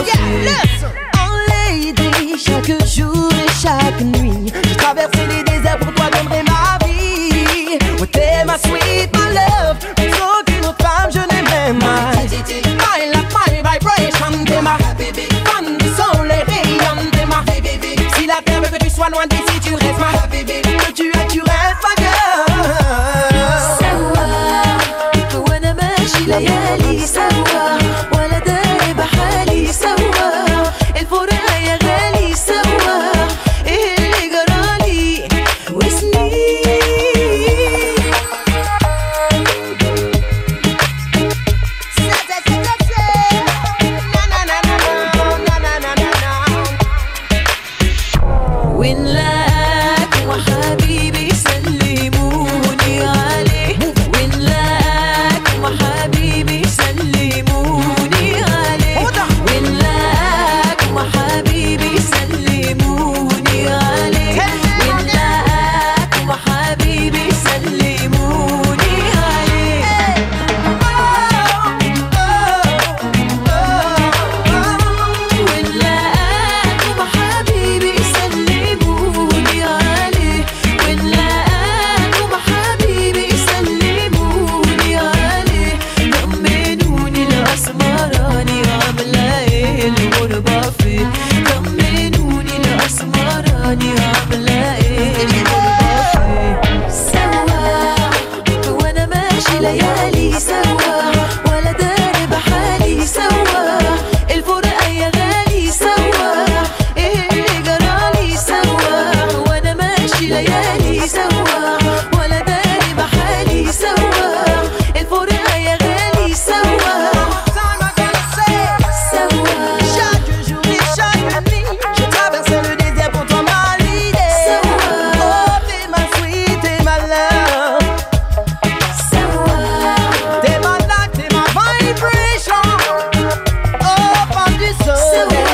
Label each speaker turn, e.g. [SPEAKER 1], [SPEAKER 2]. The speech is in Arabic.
[SPEAKER 1] Oh lady, chaque jour et chaque nuit, j'ai traversé les déserts pour toi, donnerai ma vie. Oh t'es ma sweet, my love, plus qu'une autre femme je n'ai même pas. My love, my vibration, t'es ma femme du soleil rayonne, t'es ma. Si la terre veut que tu sois loin d'ici, tu restes ma. Que tu es, tu restes ma girl.
[SPEAKER 2] سوا وانا ماشي ليالي سوا ولا داري بحالي سوا الفرقة يا غالي سوا ايه اللي جرالي وسنين ونلاك وحبيبي سلموني عليه ونلاك وحبيبي سلموني عليه ونلاك وحبيبي سلموني عليه ونلاك وحبيبي سلموني عليه ونلاك وحبيبي سلموني عليه ونلاك وحبيبي سلموني عليه طمنوني الأسمراني عاملة ايه الغربة فين طمنوني الأسمراني عاملة ايه الغربة فين سوا وانا ماشي ليالي سوا ولا داري بحالي سوا الفرقة يا غالي سوا ايه اللي جرالي سوا وانا ماشي ليالي سوا ولا داري بحالي سوا الفرقة يا غالي سوا سوا
[SPEAKER 1] Chaque jour et chaque nuit, je traverse le désert pour toi, ma lady. Oh, t'es ma sweet, t'es ma love,
[SPEAKER 2] سوا
[SPEAKER 1] t'es ma life, t'es ma vibration. Oh, femme du soleil.